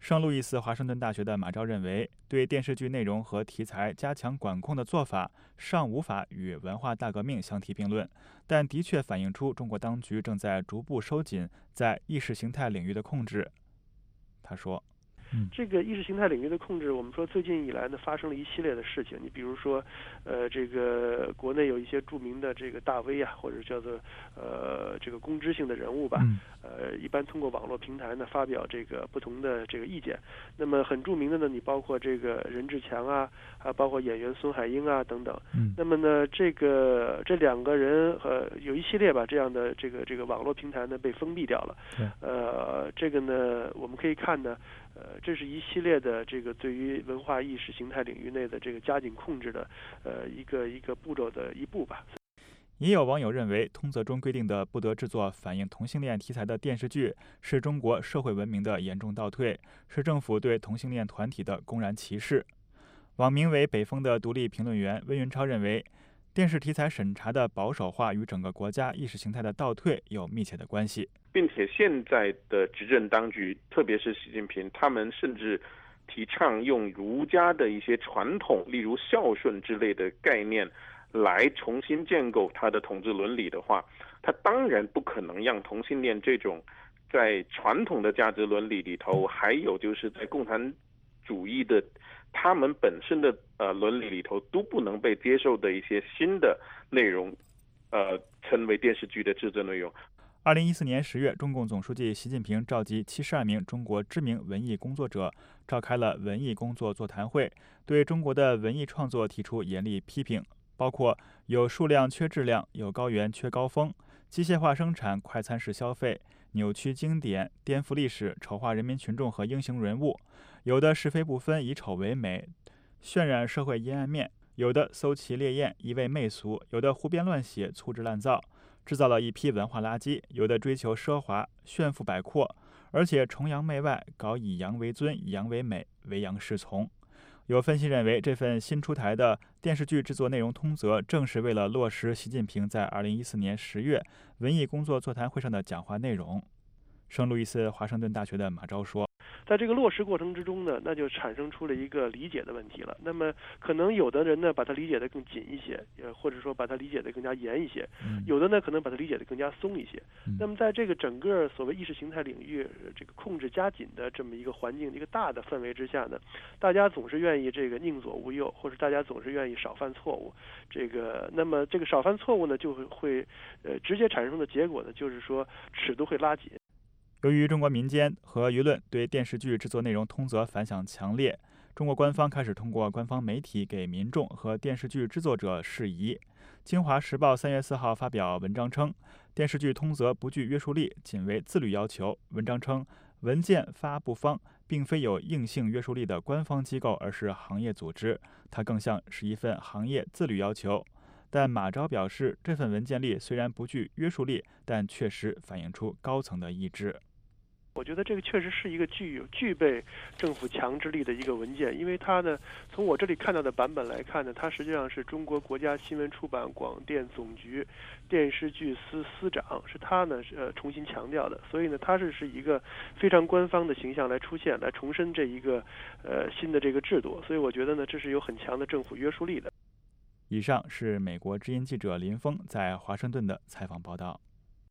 圣路易斯华盛顿大学的马昭认为，对电视剧内容和题材加强管控的做法尚无法与文化大革命相提并论，但的确反映出中国当局正在逐步收紧在意识形态领域的控制。他说， 这个意识形态领域的控制，我们说最近以来呢，发生了一系列的事情。你比如说，呃，这个国内有一些著名的这个大 V 啊，或者叫做呃这个公知性的人物吧，嗯、呃，一般通过网络平台呢发表这个不同的这个意见。那么很著名的呢，你包括这个任志强啊，还包括演员孙海英啊等等。嗯、那么呢，这个这两个人呃有一系列吧这样的这个这个网络平台呢被封闭掉了。呃，这个呢我们可以看呢。呃，这是一系列的这个对于文化意识形态领域内的这个加紧控制的呃一个一个步骤的一步吧。 也有网友认为，通则中规定的不得制作反映同性恋题材的电视剧，是中国社会文明的严重倒退，是政府对同性恋团体的公然歧视。网名为北风的独立评论员温云超认为，电视题材审查的保守化与整个国家意识形态的倒退有密切的关系， 并且现在的执政当局，特别是习近平，他们甚至提倡用儒家的一些传统，例如孝顺之类的概念，来重新建构他的统治伦理的话，他当然不可能让同性恋这种在传统的价值伦理里头，还有就是在共产主义的他们本身的呃伦理里头都不能被接受的一些新的内容，呃，成为电视剧的制作内容。 二零一四年十月，中共总书记习近平召集七十二名中国知名文艺工作者，召开了文艺工作座谈会，对中国的文艺创作提出严厉批评，包括有数量缺质量，有高原缺高峰，机械化生产、快餐式消费，扭曲经典、颠覆历史、丑化人民群众和英雄人物，有的是非不分，以丑为美，渲染社会阴暗面，有的搜奇烈焰，一味媚俗，有的胡编乱写，粗制滥造，制造了一批文化垃圾，有的追求奢华，炫富摆阔，而且崇洋媚外，搞以洋为尊，以洋为美，为洋是从。有分析认为，这份新出台的电视剧制作内容通则，正是为了落实习近平在二零一四年十月文艺工作座谈会上的讲话内容。圣路易斯华盛顿大学的马昭说， 在这个落实过程之中呢，那就产生出了一个理解的问题了。那么可能有的人呢把它理解的更紧一些，呃，或者说把它理解的更加严一些，有的呢可能把它理解的更加松一些。那么在这个整个所谓意识形态领域这个控制加紧的这么一个环境、一个大的氛围之下呢，大家总是愿意这个宁左勿右，或者大家总是愿意少犯错误。这个那么这个少犯错误呢，就会会呃直接产生的结果呢，就是说尺度会拉紧。 由于中国民间和舆论对电视剧制作内容通则反响强烈，中国官方开始通过官方媒体给民众和电视剧制作者释疑。京华时报三月四号发表文章称，电视剧通则不具约束力，仅为自律要求。文章称，文件发布方并非有硬性约束力的官方机构，而是行业组织，它更像是一份行业自律要求。但马昭表示，这份文件里虽然不具约束力，但确实反映出高层的意志。 我觉得这个确实是一个具有具备政府强制力的一个文件，因为它呢，从我这里看到的版本来看呢，它实际上是中国国家新闻出版广电总局电视剧司司长，是他呢呃重新强调的，所以呢，它是是一个非常官方的形象来出现，来重申这一个呃新的这个制度，所以我觉得呢，这是有很强的政府约束力的。 以上是美国之音记者林峰在华盛顿的采访报道。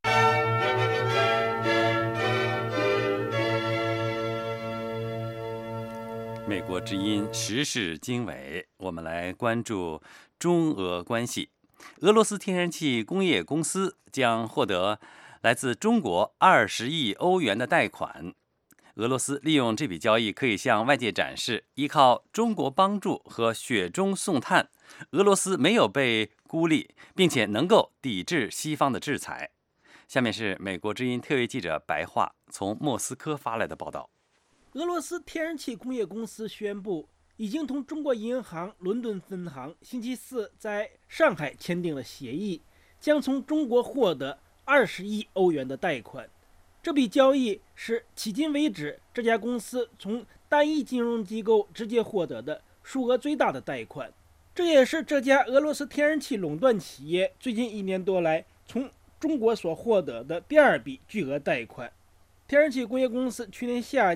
美国之音时事经纬，我们来关注中俄关系。俄罗斯天然气工业公司将获得来自中国二十亿欧元的贷款。俄罗斯利用这笔交易，可以向外界展示，依靠中国帮助和雪中送炭，俄罗斯没有被孤立，并且能够抵制西方的制裁。下面是美国之音特约记者白桦从莫斯科发来的报道。 俄罗斯天然气工业公司宣布，已经同中国银行伦敦分行星期四在上海签订了协议，将从中国获得二十亿欧元的贷款。这笔交易是迄今为止这家公司从单一金融机构直接获得的数额最大的贷款。这也是这家俄罗斯天然气垄断企业最近一年多来从中国所获得的第二笔巨额贷款。天然气工业公司去年夏季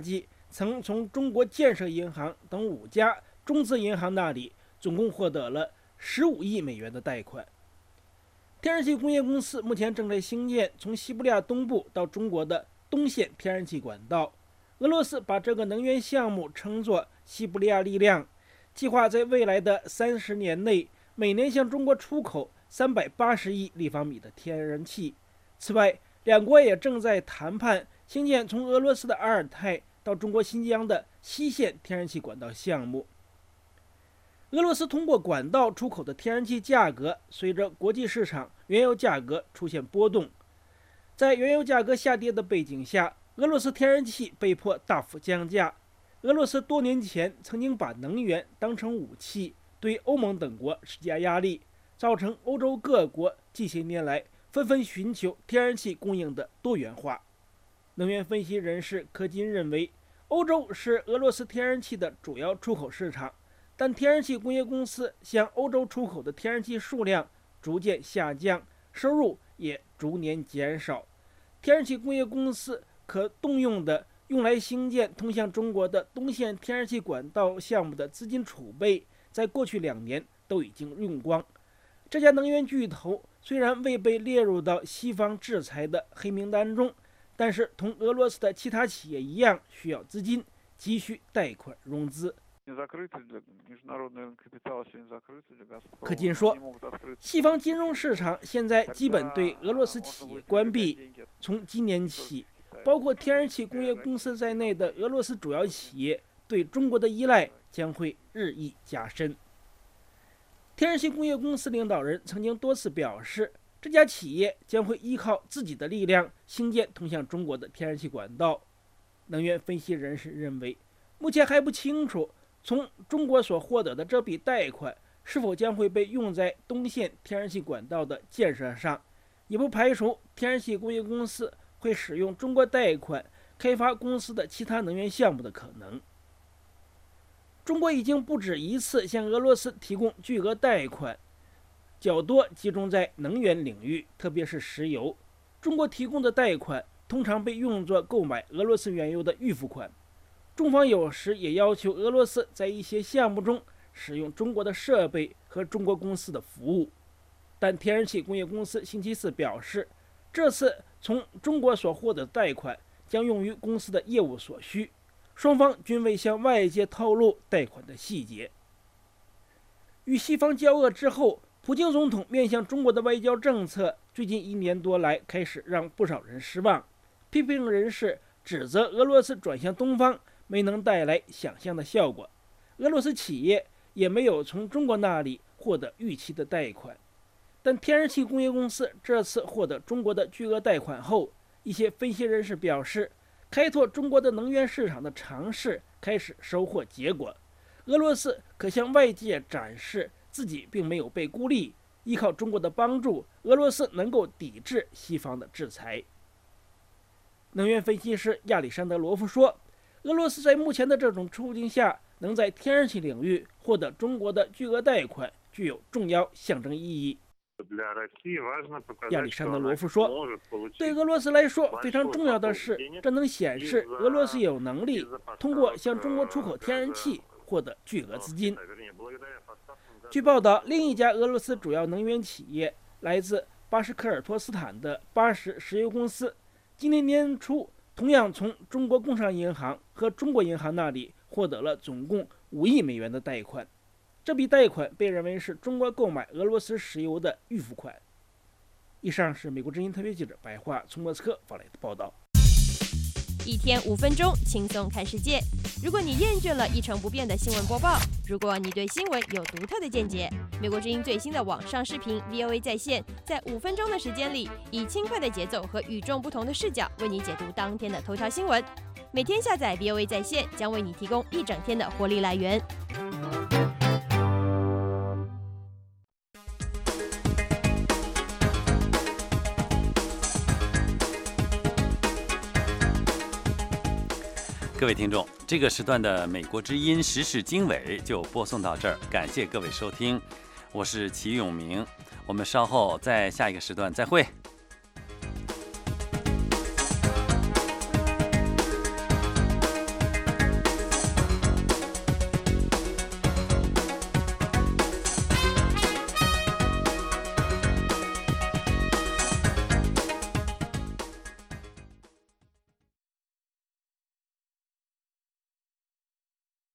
曾从中国建设银行等五家中资银行那里总共获得了十五亿美元的贷款。天然气工业公司目前正在兴建从西伯利亚东部到中国的东线天然气管道。俄罗斯把这个能源项目称作西伯利亚力量，计划在未来的三十年内每年向中国出口三百八十亿立方米的天然气。此外，两国也正在谈判兴建从俄罗斯的阿尔泰到中国新疆的西线天然气管道项目。俄罗斯通过管道出口的天然气价格随着国际市场原油价格出现波动。在原油价格下跌的背景下，俄罗斯天然气被迫大幅降价。俄罗斯多年前曾经把能源当成武器，对欧盟等国施加压力，造成欧洲各国近些年来纷纷寻求天然气供应的多元化。能源分析人士柯金认为，欧洲是俄罗斯天然气的主要出口市场，但天然气工业公司向欧洲出口的天然气数量逐渐下降，收入也逐年减少。天然气工业公司可动用的用来兴建通向中国的东线天然气管道项目的资金储备，在过去两年都已经用光。这家能源巨头虽然未被列入到西方制裁的黑名单中，但是同俄罗斯的其他企业一样需要资金，急需贷款融资。柯金说，西方金融市场现在基本对俄罗斯企业关闭，从今年起，包括天然气工业公司在内的俄罗斯主要企业对中国的依赖将会日益加深。天然气工业公司领导人曾经多次表示，这家企业将会依靠自己的力量兴建通向中国的天然气管道。能源分析人士认为，目前还不清楚从中国所获得的这笔贷款是否将会被用在东线天然气管道的建设上，也不排除天然气工业公司会使用中国贷款开发公司的其他能源项目的可能。中国已经不止一次向俄罗斯提供巨额贷款，较多集中在能源领域，特别是石油。中国提供的贷款通常被用作购买俄罗斯原油的预付款。中方有时也要求俄罗斯在一些项目中使用中国的设备和中国公司的服务，但天然气工业公司星期四表示，这次从中国所获得的贷款将用于公司的业务所需，双方均未向外界透露贷款的细节。与西方交恶之后，普京总统面向中国的外交政策最近一年多来开始让不少人失望，批评人士指责俄罗斯转向东方没能带来想象的效果，俄罗斯企业也没有从中国那里获得预期的贷款。但天然气工业公司这次获得中国的巨额贷款后，一些分析人士表示，开拓中国的能源市场的尝试开始收获结果，俄罗斯可向外界展示自己并没有被孤立，依靠中国的帮助，俄罗斯能够抵制西方的制裁。能源分析师亚历山德罗夫说，俄罗斯在目前的这种处境下能在天然气领域获得中国的巨额贷款，具有重要象征意义。亚历山德罗夫说，对俄罗斯来说非常重要的是，这能显示俄罗斯有能力通过向中国出口天然气获得巨额资金。据报道，另一家俄罗斯主要能源企业来自巴什科尔托斯坦的巴什石油公司，今年年初同样从中国工商银行和中国银行那里获得了总共五亿美元的贷款。这笔贷款被认为是中国购买俄罗斯石油的预付款。以上是美国之音特别记者白桦从莫斯科发来的报道。 一天五分钟，轻松看世界。如果你厌倦了一成不变的新闻播报，如果你对新闻有独特的见解，美国之音最新的网上视频 V O A 在线，在五分钟的时间里，以轻快的节奏和与众不同的视角，为你解读当天的头条新闻。每天下载 V O A 在线，将为你提供一整天的活力来源。 各位听众，这个时段的美国之音时事经纬就播送到这儿，感谢各位收听，我是齐永明，我们稍后在下一个时段再会。